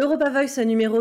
Europa Voice numéro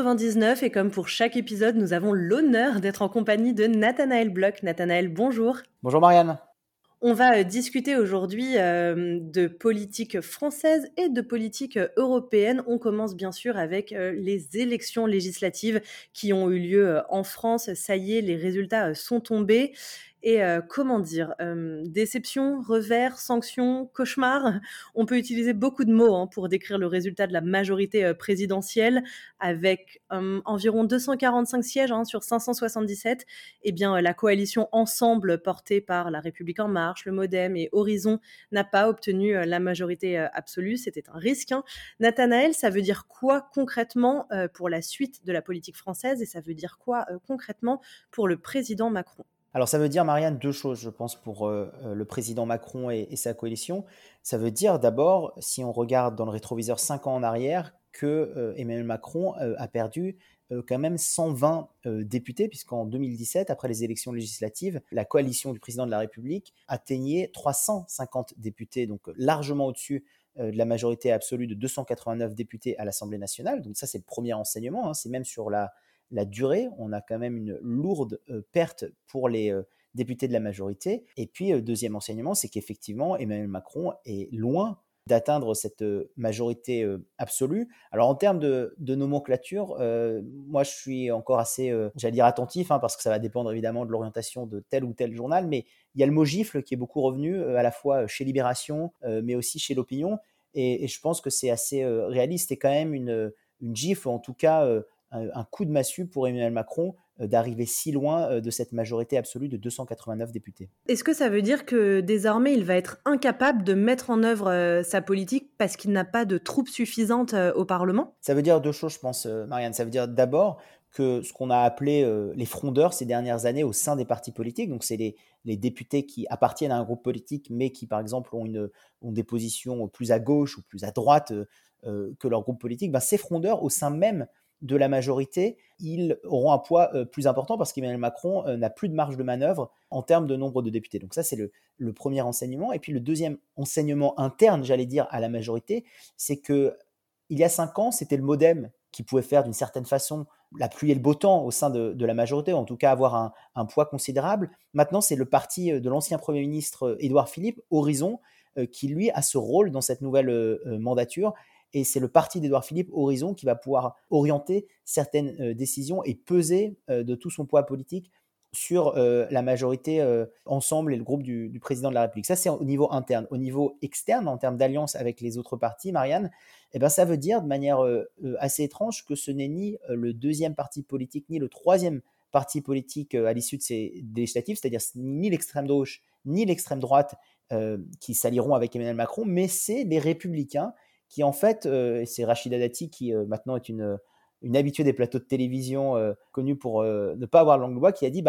99 et comme pour chaque épisode, nous avons l'honneur d'être en compagnie de Nathanaël Bloch. Nathanaël, bonjour. Bonjour Marianne. On va discuter aujourd'hui de politique française et de politique européenne. On commence bien sûr avec les élections législatives qui ont eu lieu en France. Ça y est, les résultats sont tombés. Et comment dire, déception, revers, sanction, cauchemar. On peut utiliser beaucoup de mots pour décrire le résultat de la majorité présidentielle avec environ 245 sièges sur 577. Eh bien, la coalition Ensemble portée par La République En Marche, le MoDem et Horizon n'a pas obtenu la majorité absolue. C'était un risque. Nathanaël, ça veut dire quoi concrètement pour la suite de la politique française et ça veut dire quoi concrètement pour le président Macron? Alors ça veut dire, Marianne, deux choses, je pense, pour le président Macron et sa coalition. Ça veut dire d'abord, si on regarde dans le rétroviseur 5 ans en arrière, que Emmanuel Macron a perdu quand même 120 députés, puisqu'en 2017, après les élections législatives, la coalition du président de la République atteignait 350 députés, donc largement au-dessus de la majorité absolue de 289 députés à l'Assemblée nationale. Donc ça, c'est le premier enseignement, c'est même sur la durée, on a quand même une lourde perte pour les députés de la majorité. Et puis, deuxième enseignement, c'est qu'effectivement, Emmanuel Macron est loin d'atteindre cette majorité absolue. Alors, en termes de nomenclature, moi, je suis encore assez, j'allais dire, attentif, parce que ça va dépendre évidemment de l'orientation de tel ou tel journal, mais il y a le mot gifle qui est beaucoup revenu, à la fois chez Libération, mais aussi chez l'Opinion, et je pense que c'est assez réaliste et quand même une gifle, ou en tout cas un coup de massue pour Emmanuel Macron d'arriver si loin de cette majorité absolue de 289 députés. Est-ce que ça veut dire que désormais il va être incapable de mettre en œuvre sa politique parce qu'il n'a pas de troupes suffisantes au Parlement? Ça veut dire deux choses, je pense, Marianne. Ça veut dire d'abord que ce qu'on a appelé les frondeurs ces dernières années au sein des partis politiques, donc c'est les députés qui appartiennent à un groupe politique, mais qui, par exemple, ont des positions plus à gauche ou plus à droite que leur groupe politique, ces frondeurs, au sein même de la majorité, ils auront un poids plus important parce qu'Emmanuel Macron n'a plus de marge de manœuvre en termes de nombre de députés. Donc ça, c'est le premier enseignement. Et puis le deuxième enseignement interne, j'allais dire, à la majorité, c'est que il y a 5 ans, c'était le MoDem qui pouvait faire d'une certaine façon la pluie et le beau temps au sein de la majorité, ou en tout cas avoir un poids considérable. Maintenant, c'est le parti de l'ancien Premier ministre Édouard Philippe, Horizon, qui lui a ce rôle dans cette nouvelle mandature. Et c'est le parti d'Édouard Philippe, Horizon, qui va pouvoir orienter certaines décisions et peser de tout son poids politique sur la majorité Ensemble et le groupe du président de la République. Ça, c'est au niveau interne. Au niveau externe, en termes d'alliance avec les autres partis, Marianne, ça veut dire de manière assez étrange que ce n'est ni le deuxième parti politique, ni le troisième parti politique à l'issue de ces législatives, c'est-à-dire ni l'extrême gauche, ni l'extrême droite qui s'allieront avec Emmanuel Macron, mais c'est les Républicains qui, en fait, c'est Rachida Dati qui maintenant est une habituée des plateaux de télévision connue pour ne pas avoir la langue de bois, qui a dit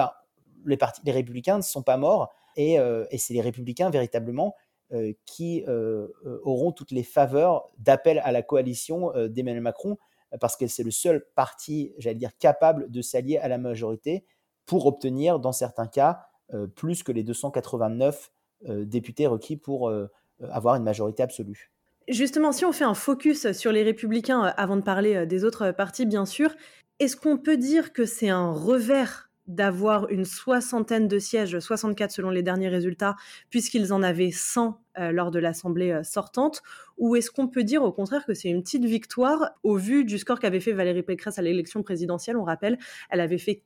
les Républicains ne sont pas morts, et c'est les Républicains véritablement qui auront toutes les faveurs d'appel à la coalition d'Emmanuel Macron, parce que c'est le seul parti, j'allais dire, capable de s'allier à la majorité pour obtenir, dans certains cas, plus que les 289 députés requis pour avoir une majorité absolue. Justement, si on fait un focus sur les Républicains avant de parler des autres partis, bien sûr, est-ce qu'on peut dire que c'est un revers d'avoir une soixantaine de sièges, 64 selon les derniers résultats, puisqu'ils en avaient 100 lors de l'Assemblée sortante, ou est-ce qu'on peut dire au contraire que c'est une petite victoire au vu du score qu'avait fait Valérie Pécresse à l'élection présidentielle? On rappelle, elle avait fait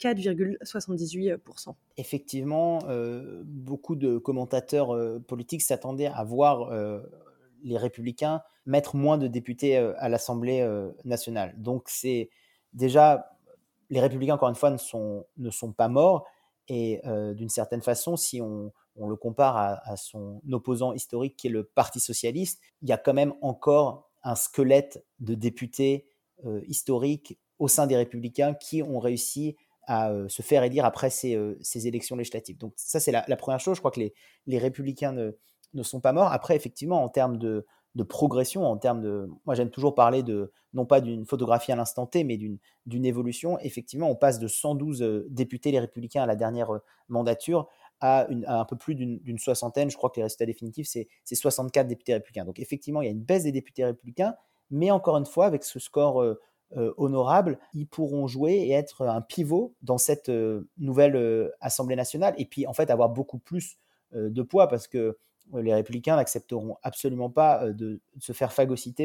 4,78%. Effectivement, beaucoup de commentateurs politiques s'attendaient à voir les Républicains mettre moins de députés à l'Assemblée nationale. Donc c'est déjà, les Républicains, encore une fois, ne sont pas morts, et d'une certaine façon, si on le compare à son opposant historique qui est le Parti socialiste, il y a quand même encore un squelette de députés historiques au sein des Républicains qui ont réussi à se faire élire après ces élections législatives. Donc ça, c'est la première chose. Je crois que les Républicains ne sont pas morts. Après, effectivement, en termes de progression, moi j'aime toujours parler non pas d'une photographie à l'instant T, mais d'une évolution. Effectivement, on passe de 112 députés les Républicains à la dernière mandature à un peu plus d'une soixantaine. Je crois que les résultats définitifs, c'est 64 députés républicains. Donc effectivement, il y a une baisse des députés républicains, mais encore une fois, avec ce score honorables, ils pourront jouer et être un pivot dans cette nouvelle Assemblée nationale. Et puis, en fait, avoir beaucoup plus de poids parce que les Républicains n'accepteront absolument pas de se faire phagocyter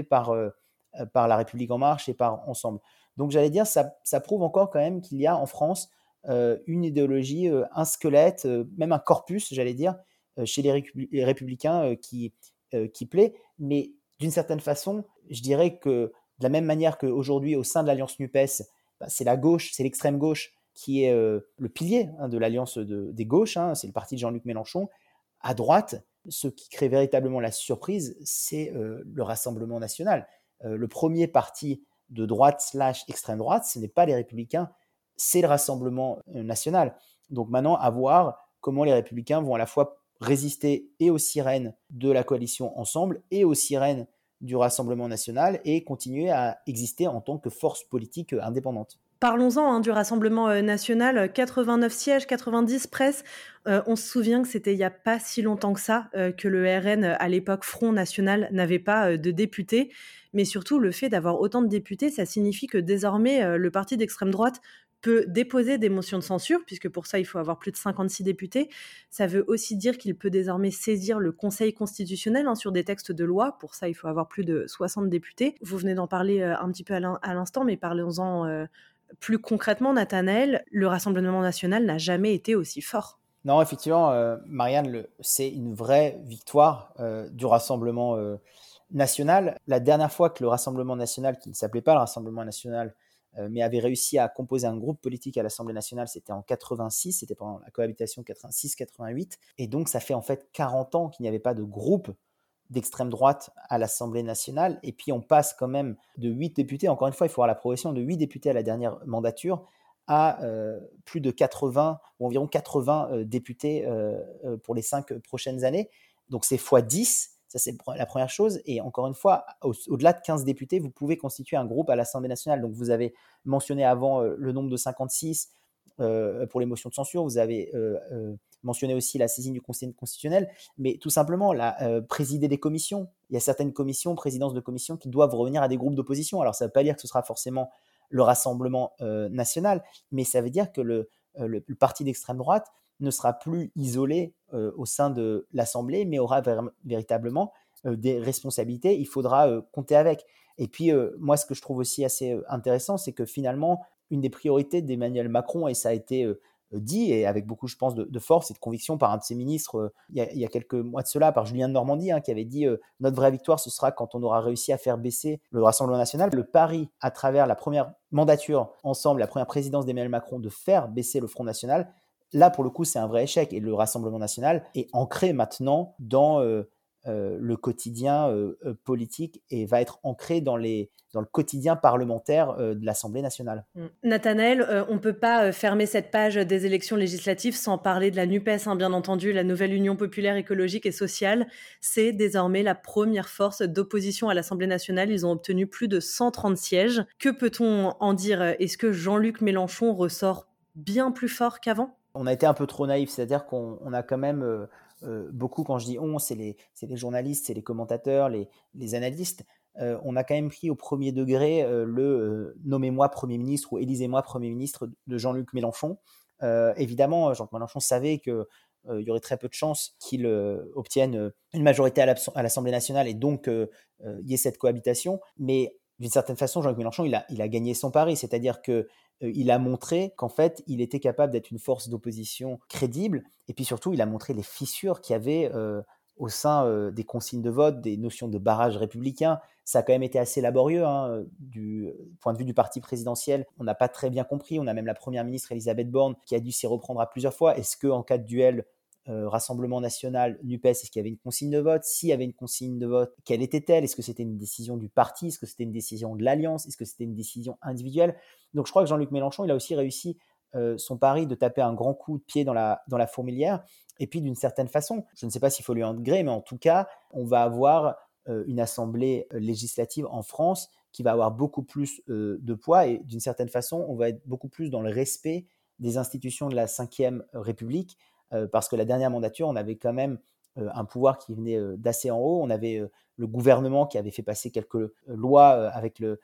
par La République En Marche et par Ensemble. Donc, j'allais dire, ça prouve encore quand même qu'il y a en France une idéologie, un squelette, même un corpus, j'allais dire, chez les Républicains qui plaît. Mais d'une certaine façon, je dirais que de la même manière qu'aujourd'hui, au sein de l'Alliance NUPES, c'est la gauche, c'est l'extrême gauche qui est le pilier de l'Alliance des gauches, c'est le parti de Jean-Luc Mélenchon. À droite, ce qui crée véritablement la surprise, c'est le Rassemblement national. Le premier parti de droite / extrême droite, ce n'est pas les Républicains, c'est le Rassemblement national. Donc maintenant, à voir comment les Républicains vont à la fois résister et aux sirènes de la coalition Ensemble et aux sirènes du Rassemblement national et continuer à exister en tant que force politique indépendante. Parlons-en du Rassemblement national, 89 sièges, 90 presque. On se souvient que c'était il n'y a pas si longtemps que ça, que le RN, à l'époque Front National, n'avait pas de députés. Mais surtout, le fait d'avoir autant de députés, ça signifie que désormais, le parti d'extrême droite peut déposer des motions de censure, puisque pour ça, il faut avoir plus de 56 députés. Ça veut aussi dire qu'il peut désormais saisir le Conseil constitutionnel sur des textes de loi. Pour ça, il faut avoir plus de 60 députés. Vous venez d'en parler un petit peu à l'instant, mais parlons-en plus concrètement, Nathanaël, le Rassemblement national n'a jamais été aussi fort. Non, effectivement, Marianne, c'est une vraie victoire du Rassemblement national. La dernière fois que le Rassemblement national, qui ne s'appelait pas le Rassemblement national, mais avait réussi à composer un groupe politique à l'Assemblée nationale, c'était en 86, c'était pendant la cohabitation 86-88. Et donc, ça fait en fait 40 ans qu'il n'y avait pas de groupe d'extrême droite à l'Assemblée nationale. Et puis, on passe quand même de 8 députés, encore une fois, il faut voir la progression de 8 députés à la dernière mandature, à plus de 80 ou environ 80 députés pour les 5 prochaines années. Donc, c'est x 10. Ça, c'est la première chose. Et encore une fois, au-delà de 15 députés, vous pouvez constituer un groupe à l'Assemblée nationale. Donc, vous avez mentionné avant le nombre de 56 pour les motions de censure. Vous avez mentionné aussi la saisine du Conseil constitutionnel. Mais tout simplement, présider des commissions. Il y a certaines commissions, présidences de commissions, qui doivent revenir à des groupes d'opposition. Alors, ça ne veut pas dire que ce sera forcément le Rassemblement national, mais ça veut dire que le parti d'extrême droite ne sera plus isolé au sein de l'Assemblée, mais aura véritablement des responsabilités. Il faudra compter avec. Et puis, moi, ce que je trouve aussi assez intéressant, c'est que finalement, une des priorités d'Emmanuel Macron, et ça a été dit, et avec beaucoup, je pense, de force et de conviction par un de ses ministres, il y a quelques mois de cela, par Julien de Normandie, qui avait dit notre vraie victoire, ce sera quand on aura réussi à faire baisser le Rassemblement national. Le pari, à travers la première mandature ensemble, la première présidence d'Emmanuel Macron, de faire baisser le Front national, là, pour le coup, c'est un vrai échec. Et le Rassemblement national est ancré maintenant dans le quotidien politique et va être ancré dans le quotidien parlementaire de l'Assemblée nationale. Nathanaël, on ne peut pas fermer cette page des élections législatives sans parler de la NUPES, bien entendu, la nouvelle Union populaire écologique et sociale. C'est désormais la première force d'opposition à l'Assemblée nationale. Ils ont obtenu plus de 130 sièges. Que peut-on en dire? Est-ce que Jean-Luc Mélenchon ressort bien plus fort qu'avant? On a été un peu trop naïf, c'est-à-dire qu'on a quand même beaucoup, quand je dis on, c'est les journalistes, c'est les commentateurs, les analystes. On a quand même pris au premier degré nommez-moi Premier ministre ou élisez-moi Premier ministre de Jean-Luc Mélenchon. Évidemment, Jean-Luc Mélenchon savait qu'il y aurait très peu de chances qu'il obtienne une majorité à l'Assemblée nationale et donc il y ait cette cohabitation. Mais d'une certaine façon, Jean-Luc Mélenchon, il a gagné son pari, c'est-à-dire que il a montré qu'en fait, il était capable d'être une force d'opposition crédible. Et puis surtout, il a montré les fissures qu'il y avait au sein des consignes de vote, des notions de barrage républicain. Ça a quand même été assez laborieux du point de vue du parti présidentiel. On n'a pas très bien compris. On a même la première ministre Elisabeth Borne qui a dû s'y reprendre à plusieurs fois. Est-ce qu'en cas de duel Rassemblement national, NUPES, est-ce qu'il y avait une consigne de vote? S'il y avait une consigne de vote, quelle était-elle? Est-ce que c'était une décision du parti? Est-ce que c'était une décision de l'Alliance? Est-ce que c'était une décision individuelle? Donc je crois que Jean-Luc Mélenchon, il a aussi réussi son pari de taper un grand coup de pied dans la fourmilière. Et puis d'une certaine façon, je ne sais pas s'il faut lui en gré, mais en tout cas, on va avoir une assemblée législative en France qui va avoir beaucoup plus de poids et d'une certaine façon, on va être beaucoup plus dans le respect des institutions de la Ve République parce que la dernière mandature, on avait quand même un pouvoir qui venait d'assez en haut. On avait le gouvernement qui avait fait passer quelques lois avec le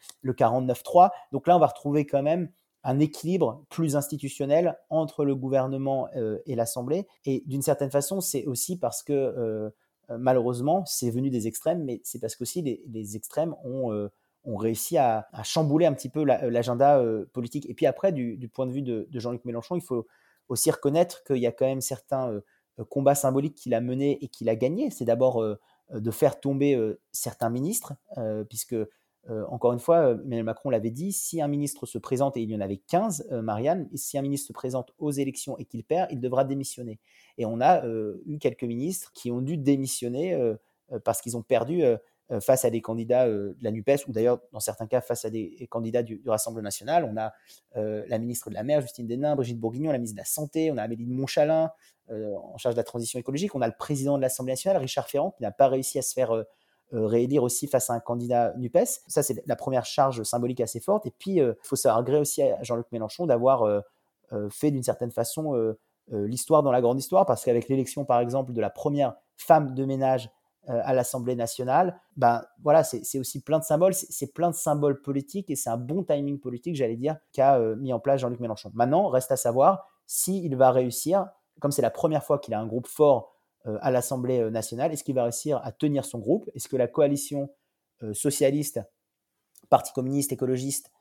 49.3. Donc là, on va retrouver quand même un équilibre plus institutionnel entre le gouvernement et l'Assemblée. Et d'une certaine façon, c'est aussi parce que malheureusement, c'est venu des extrêmes, mais c'est parce qu'aussi les extrêmes ont réussi à chambouler un petit peu l'agenda politique. Et puis après, du point de vue de Jean-Luc Mélenchon, il faut aussi reconnaître qu'il y a quand même certains combats symboliques qu'il a menés et qu'il a gagnés. C'est d'abord de faire tomber certains ministres, puisque encore une fois, Emmanuel Macron l'avait dit, si un ministre se présente, et il y en avait 15, Marianne, et si un ministre se présente aux élections et qu'il perd, il devra démissionner. Et on a eu quelques ministres qui ont dû démissionner parce qu'ils ont perdu face à des candidats de la NUPES, ou d'ailleurs, dans certains cas, face à des candidats du Rassemblement national. On a la ministre de la Mer, Justine Denain, Brigitte Bourguignon, la ministre de la Santé, on a Amélie de Montchalin, en charge de la transition écologique, on a le président de l'Assemblée nationale, Richard Ferrand, qui n'a pas réussi à se faire réélire aussi face à un candidat NUPES. Ça, c'est la première charge symbolique assez forte. Et puis, il faut savoir gré aussi à Jean-Luc Mélenchon d'avoir fait d'une certaine façon l'histoire dans la grande histoire, parce qu'avec l'élection, par exemple, de la première femme de ménage à l'Assemblée nationale, ben voilà, c'est aussi plein de symboles, c'est plein de symboles politiques, et c'est un bon timing politique, j'allais dire, qu'a mis en place Jean-Luc Mélenchon. Maintenant, reste à savoir s'il va réussir, comme c'est la première fois qu'il a un groupe fort à l'Assemblée nationale, est-ce qu'il va réussir à tenir son groupe? Est-ce que la coalition socialiste, Parti communiste, écologiste,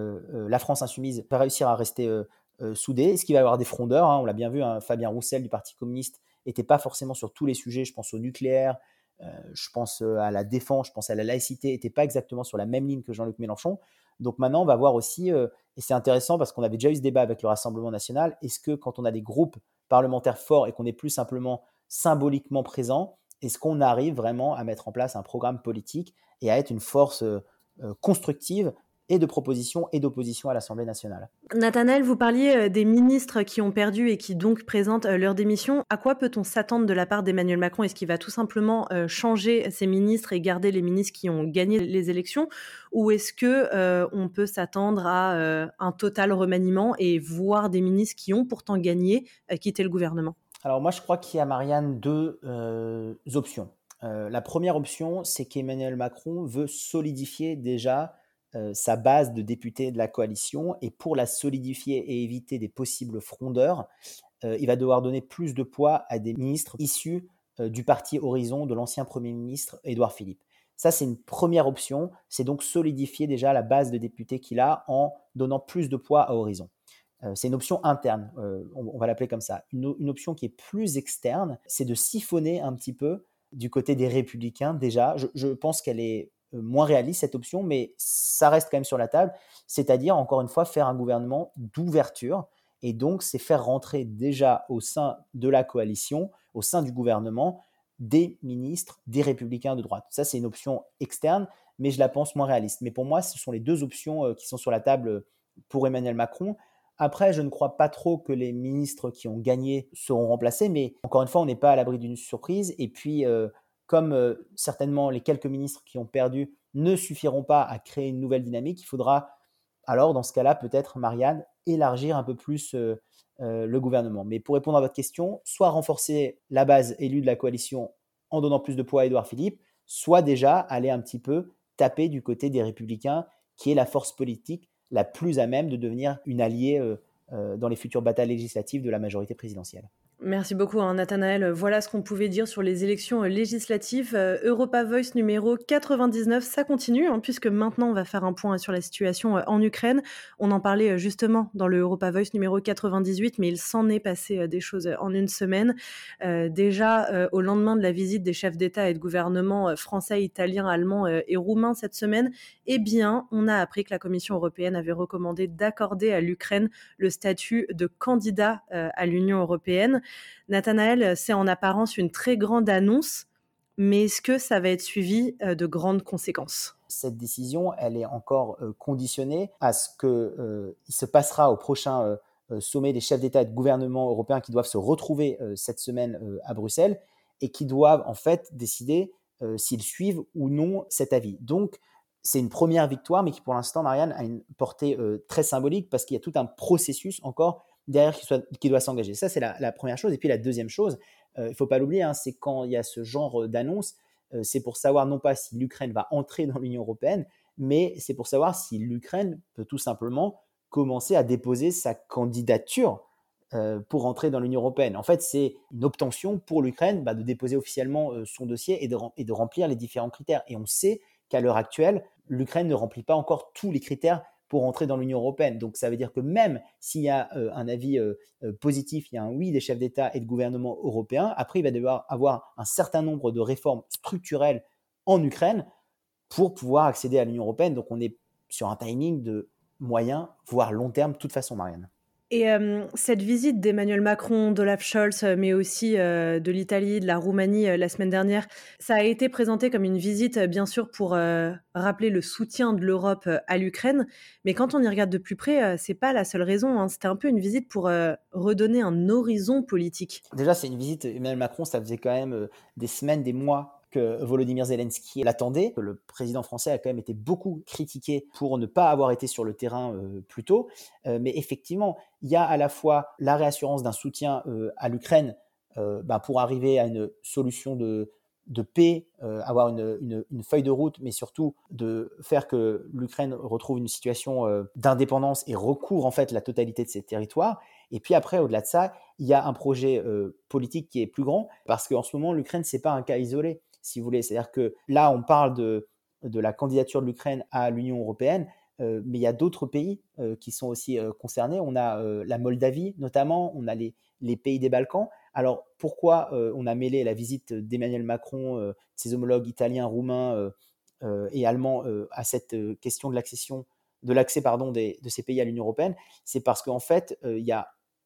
la France insoumise va réussir à rester soudée? Est-ce qu'il va y avoir des frondeurs, hein? On l'a bien vu, hein, Fabien Roussel du Parti communiste n'était pas forcément sur tous les sujets, je pense au nucléaire, je pense à la défense, je pense à la laïcité, n'était pas exactement sur la même ligne que Jean-Luc Mélenchon. Donc maintenant, on va voir aussi, et c'est intéressant parce qu'on avait déjà eu ce débat avec le Rassemblement national, est-ce que quand on a des groupes parlementaires forts et qu'on n'est plus simplement symboliquement présent, est-ce qu'on arrive vraiment à mettre en place un programme politique et à être une force constructive et de proposition et d'opposition à l'Assemblée nationale? Nathanaël, vous parliez des ministres qui ont perdu et qui donc présentent leur démission. À quoi peut-on s'attendre de la part d'Emmanuel Macron? Est-ce qu'il va tout simplement changer ses ministres et garder les ministres qui ont gagné les élections? Ou est-ce que on peut s'attendre à un total remaniement et voir des ministres qui ont pourtant gagné quitter le gouvernement? Alors moi, je crois qu'il y a, Marianne, deux options. La première option, c'est qu'Emmanuel Macron veut solidifier déjà sa base de députés de la coalition, et pour la solidifier et éviter des possibles frondeurs, il va devoir donner plus de poids à des ministres issus du parti Horizon de l'ancien Premier ministre Édouard Philippe. Ça, c'est une première option, c'est donc solidifier déjà la base de députés qu'il a en donnant plus de poids à Horizon. C'est une option interne, on va l'appeler comme ça. Une option qui est plus externe, c'est de siphonner un petit peu du côté des Républicains déjà. Je pense qu'elle est moins réaliste, cette option, mais ça reste quand même sur la table. C'est-à-dire, encore une fois, faire un gouvernement d'ouverture. Et donc, c'est faire rentrer déjà au sein de la coalition, au sein du gouvernement, des ministres, des Républicains de droite. Ça, c'est une option externe, mais je la pense moins réaliste. Mais pour moi, ce sont les deux options qui sont sur la table pour Emmanuel Macron. Après, je ne crois pas trop que les ministres qui ont gagné seront remplacés, mais encore une fois, on n'est pas à l'abri d'une surprise. Et puis, comme certainement les quelques ministres qui ont perdu ne suffiront pas à créer une nouvelle dynamique, il faudra alors, dans ce cas-là, peut-être, Marianne, élargir un peu plus le gouvernement. Mais pour répondre à votre question, soit renforcer la base élue de la coalition en donnant plus de poids à Édouard Philippe, soit déjà aller un petit peu taper du côté des Républicains, qui est la force politique la plus à même de devenir une alliée dans les futures batailles législatives de la majorité présidentielle. Merci beaucoup, hein, Nathanaël. Voilà ce qu'on pouvait dire sur les élections législatives. Europa Voice numéro 99, ça continue, hein, puisque maintenant on va faire un point sur la situation en Ukraine. On en parlait justement dans le Europa Voice numéro 98, mais il s'en est passé des choses en une semaine. Déjà, au lendemain de la visite des chefs d'État et de gouvernement français, italiens, allemands et roumains cette semaine, eh bien, on a appris que la Commission européenne avait recommandé d'accorder à l'Ukraine le statut de candidat à l'Union européenne. Nathanaël, c'est en apparence une très grande annonce, mais est-ce que ça va être suivi de grandes conséquences? Cette décision, elle est encore conditionnée à ce qu'il se passera au prochain sommet des chefs d'État et de gouvernement européens qui doivent se retrouver cette semaine à Bruxelles et qui doivent en fait décider s'ils suivent ou non cet avis. Donc, c'est une première victoire, mais qui pour l'instant, Marianne, a une portée très symbolique parce qu'il y a tout un processus encore derrière qui doit s'engager. Ça, c'est la première chose. Et puis la deuxième chose, il ne faut pas l'oublier, hein, c'est quand il y a ce genre d'annonce, c'est pour savoir non pas si l'Ukraine va entrer dans l'Union européenne, mais c'est pour savoir si l'Ukraine peut tout simplement commencer à déposer sa candidature pour entrer dans l'Union européenne. En fait, c'est une obtention pour l'Ukraine de déposer officiellement son dossier et de remplir les différents critères. Et on sait qu'à l'heure actuelle, l'Ukraine ne remplit pas encore tous les critères pour entrer dans l'Union européenne. Donc ça veut dire que même s'il y a un avis positif, il y a un oui des chefs d'État et de gouvernement européens, après il va devoir avoir un certain nombre de réformes structurelles en Ukraine pour pouvoir accéder à l'Union européenne. Donc on est sur un timing de moyen, voire long terme, de toute façon, Marianne. Et cette visite d'Emmanuel Macron, d'Olaf Scholz, mais aussi, de l'Italie, de la Roumanie, la semaine dernière, ça a été présenté comme une visite, bien sûr pour, rappeler le soutien de l'Europe, à l'Ukraine. Mais quand on y regarde de plus près, c'est pas la seule raison, hein. C'était un peu une visite pour, redonner un horizon politique. Déjà, c'est une visite, Emmanuel Macron, ça faisait quand même des semaines, des mois que Volodymyr Zelensky l'attendait. Le président français a quand même été beaucoup critiqué pour ne pas avoir été sur le terrain plus tôt. Mais effectivement, il y a à la fois la réassurance d'un soutien à l'Ukraine pour arriver à une solution de paix, avoir une feuille de route, mais surtout de faire que l'Ukraine retrouve une situation d'indépendance et recouvre en fait la totalité de ses territoires. Et puis après, au-delà de ça, il y a un projet politique qui est plus grand, parce qu'en ce moment, l'Ukraine, ce n'est pas un cas isolé, si vous voulez. C'est-à-dire que là, on parle de la candidature de l'Ukraine à l'Union européenne, mais il y a d'autres pays qui sont aussi concernés. On a la Moldavie, notamment, on a les pays des Balkans. Alors, pourquoi on a mêlé la visite d'Emmanuel Macron, de ses homologues italiens, roumains et allemands à cette question de l'accès de ces pays à l'Union européenne? C'est parce qu'en fait, il y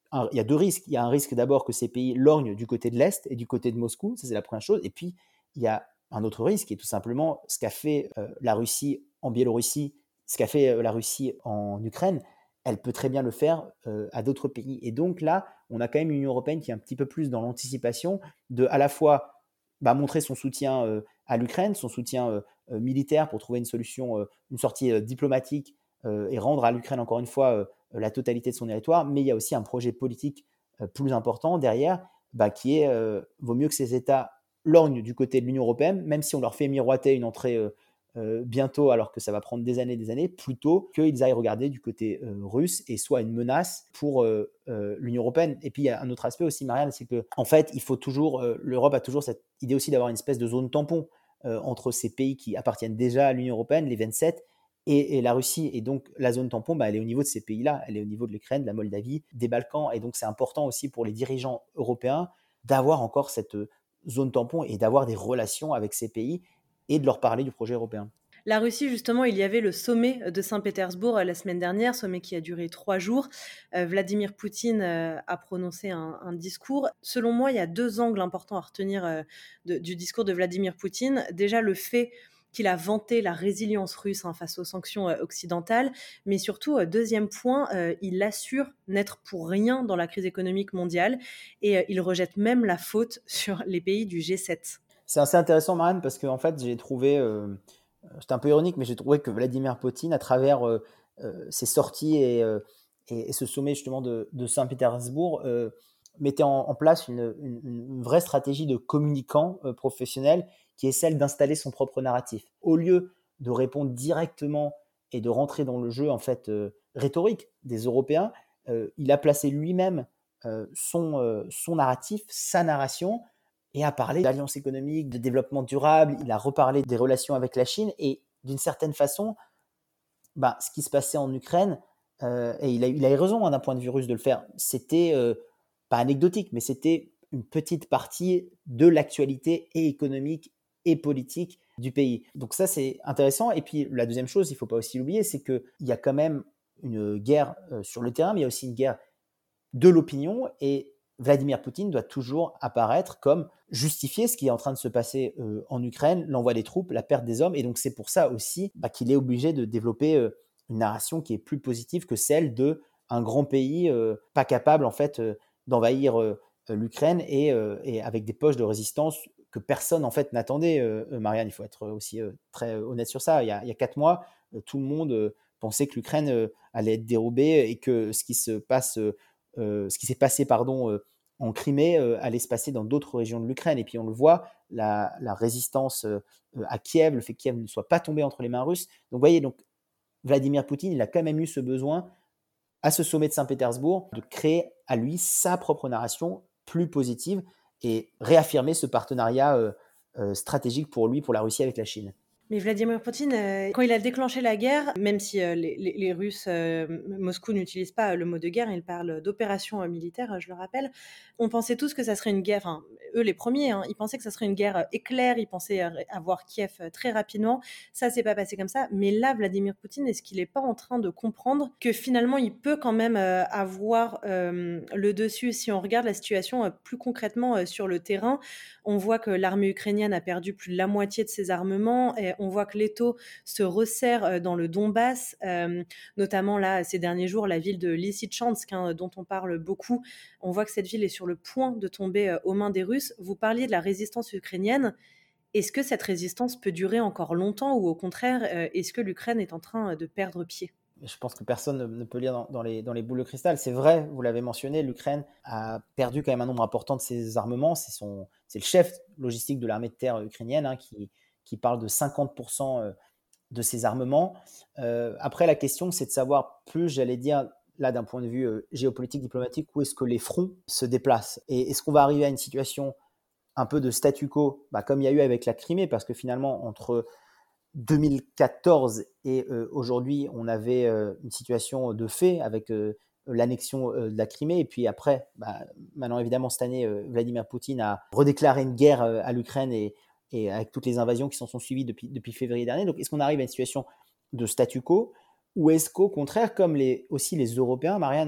a deux risques. Il y a un risque d'abord que ces pays lorgnent du côté de l'Est et du côté de Moscou, ça c'est la première chose. Et puis, il y a un autre risque qui est tout simplement ce qu'a fait la Russie en Biélorussie, ce qu'a fait la Russie en Ukraine. Elle peut très bien le faire à d'autres pays. Et donc là, on a quand même une Union européenne qui est un petit peu plus dans l'anticipation de à la fois montrer son soutien à l'Ukraine, son soutien militaire pour trouver une solution, une sortie diplomatique et rendre à l'Ukraine encore une fois la totalité de son territoire, mais il y a aussi un projet politique plus important derrière, qui est vaut mieux que ces États lorgnent du côté de l'Union européenne, même si on leur fait miroiter une entrée bientôt, alors que ça va prendre des années, plutôt qu'ils aillent regarder du côté russe et soit une menace pour l'Union européenne. Et puis il y a un autre aspect aussi, Marianne, c'est que en fait, il faut toujours, l'Europe a toujours cette idée aussi d'avoir une espèce de zone tampon entre ces pays qui appartiennent déjà à l'Union européenne, les 27, et la Russie. Et donc, la zone tampon, elle est au niveau de ces pays-là. Elle est au niveau de l'Ukraine, de la Moldavie, des Balkans. Et donc, c'est important aussi pour les dirigeants européens d'avoir encore cette zone tampon et d'avoir des relations avec ces pays et de leur parler du projet européen. La Russie, justement, il y avait le sommet de Saint-Pétersbourg la semaine dernière, sommet qui a duré 3 jours. Vladimir Poutine a prononcé un discours. Selon moi, il y a 2 angles importants à retenir du discours de Vladimir Poutine. Déjà, le fait qu'il a vanté la résilience russe face aux sanctions occidentales, mais surtout, deuxième point, il assure n'être pour rien dans la crise économique mondiale et il rejette même la faute sur les pays du G7. C'est assez intéressant, Marianne, parce qu'en fait, j'ai trouvé, c'est un peu ironique, mais j'ai trouvé que Vladimir Poutine, à travers ses sorties et ce sommet justement de Saint-Pétersbourg, mettait en place une vraie stratégie de communicant professionnel qui est celle d'installer son propre narratif. Au lieu de répondre directement et de rentrer dans le jeu en fait rhétorique des Européens, il a placé lui-même son narratif, sa narration, et a parlé d'alliance économique, de développement durable. Il a reparlé des relations avec la Chine et d'une certaine façon, ce qui se passait en Ukraine, et il a eu raison d'un point de vue russe de le faire, c'était pas anecdotique, mais c'était une petite partie de l'actualité et économique et politique du pays. Donc ça, c'est intéressant. Et puis la deuxième chose, il ne faut pas aussi l'oublier, c'est qu'il y a quand même une guerre sur le terrain, mais il y a aussi une guerre de l'opinion, et Vladimir Poutine doit toujours apparaître comme justifier ce qui est en train de se passer en Ukraine, l'envoi des troupes, la perte des hommes. Et donc c'est pour ça aussi qu'il est obligé de développer une narration qui est plus positive que celle d'un grand pays pas capable en fait d'envahir l'Ukraine et avec des poches de résistance que personne en fait n'attendait. Marianne, il faut être aussi très honnête sur ça. Il y a 4 mois, tout le monde pensait que l'Ukraine allait être dérobée et que ce qui s'est passé en Crimée allait se passer dans d'autres régions de l'Ukraine. Et puis on le voit, la résistance à Kiev, le fait que Kiev ne soit pas tombé entre les mains russes. Donc vous voyez, donc, Vladimir Poutine, il a quand même eu ce besoin, à ce sommet de Saint-Pétersbourg, de créer à lui sa propre narration plus positive et réaffirmer ce partenariat stratégique pour lui, pour la Russie avec la Chine. Mais Vladimir Poutine, quand il a déclenché la guerre, même si, les Russes, Moscou n'utilise pas le mot de guerre, ils parlent d'opération, militaire, je le rappelle. On pensait tous que ça serait une guerre, enfin, eux les premiers, hein, ils pensaient que ça serait une guerre, éclair, ils pensaient, avoir Kiev, très rapidement. Ça s'est pas passé comme ça, mais là, Vladimir Poutine, est-ce qu'il est pas en train de comprendre que finalement, il peut quand même, avoir, le dessus? Si on regarde la situation, plus concrètement, sur le terrain, on voit que l'armée ukrainienne a perdu plus de la moitié de ses armements et on voit que l'Étau se resserre dans le Donbass, notamment là, ces derniers jours, la ville de Lysychansk, hein, dont on parle beaucoup. On voit que cette ville est sur le point de tomber aux mains des Russes. Vous parliez de la résistance ukrainienne. Est-ce que cette résistance peut durer encore longtemps ou au contraire, est-ce que l'Ukraine est en train de perdre pied? Je pense que personne ne peut lire dans les boules de cristal. C'est vrai, vous l'avez mentionné, l'Ukraine a perdu quand même un nombre important de ses armements. C'est le chef logistique de l'armée de terre ukrainienne, hein, qui parle de 50% de ses armements. Après, la question, c'est de savoir plus, j'allais dire, là, d'un point de vue géopolitique, diplomatique, où est-ce que les fronts se déplacent. Et est-ce qu'on va arriver à une situation un peu de statu quo, comme il y a eu avec la Crimée, parce que finalement, entre 2014 et aujourd'hui, on avait une situation de fait avec l'annexion de la Crimée. Et puis après, maintenant évidemment, cette année, Vladimir Poutine a redéclaré une guerre à l'Ukraine et avec toutes les invasions qui s'en sont suivies depuis février dernier. Donc est-ce qu'on arrive à une situation de statu quo ou est-ce qu'au contraire, comme aussi les Européens, Marianne,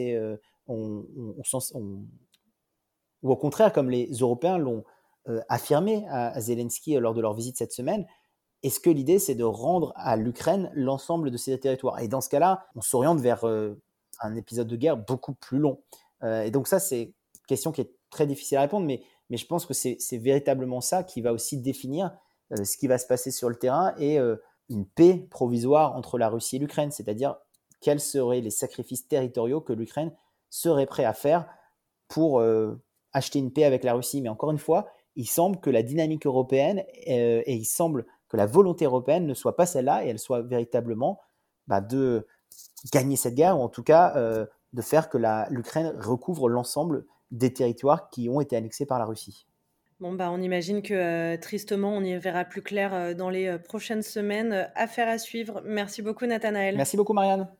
ou au contraire, comme les Européens l'ont affirmé à Zelensky lors de leur visite cette semaine, est-ce que l'idée, c'est de rendre à l'Ukraine l'ensemble de ses territoires? Et dans ce cas-là, on s'oriente vers un épisode de guerre beaucoup plus long. Et donc ça, c'est une question qui est très difficile à répondre, mais je pense que c'est véritablement ça qui va aussi définir ce qui va se passer sur le terrain et une paix provisoire entre la Russie et l'Ukraine, c'est-à-dire quels seraient les sacrifices territoriaux que l'Ukraine serait prêt à faire pour acheter une paix avec la Russie. Mais encore une fois, il semble que la dynamique européenne et il semble que la volonté européenne ne soit pas celle-là et elle soit véritablement de gagner cette guerre ou en tout cas de faire que l'Ukraine recouvre l'ensemble des territoires qui ont été annexés par la Russie. Bon, on imagine que tristement, on y verra plus clair dans les prochaines semaines. Affaire à suivre. Merci beaucoup, Nathanaël. Merci beaucoup, Marianne.